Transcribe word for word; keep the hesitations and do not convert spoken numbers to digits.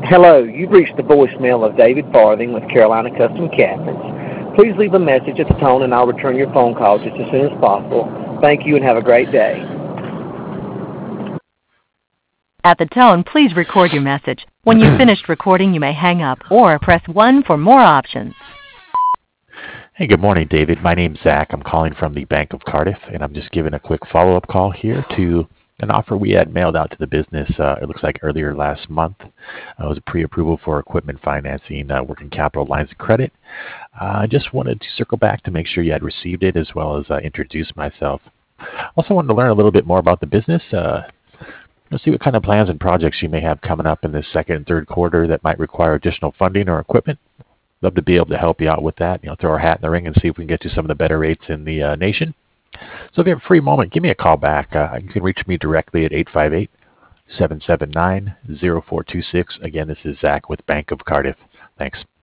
Hello, you've reached the voicemail of David Farthing with Carolina Custom Cabinets. Please leave a message at the tone and I'll return your phone call just as soon as possible. Thank you and have a great day. At the tone, please record your message. When you've finished recording, you may hang up or press one for more options. Hey, good morning, David. My name's Zach. I'm calling from the Bank of Cardiff, and I'm just giving a quick follow-up call here to an offer we had mailed out to the business, uh, it looks like earlier last month. Uh, it was a pre-approval for equipment financing, uh, working capital lines of credit. Uh, I just wanted to circle back to make sure you had received it as well as uh, introduce myself. Also wanted to learn a little bit more about the business, uh, Let's see what kind of plans and projects you may have coming up in the second and third quarter that might require additional funding or equipment. Love to be able to help you out with that. You know, throw our hat in the ring and see if we can get you some of the better rates in the uh, nation. So if you have a free moment, give me a call back. Uh, you can reach me directly at eight five eight, seven seven nine, zero four two six. Again, this is Zach with Bank of Cardiff. Thanks.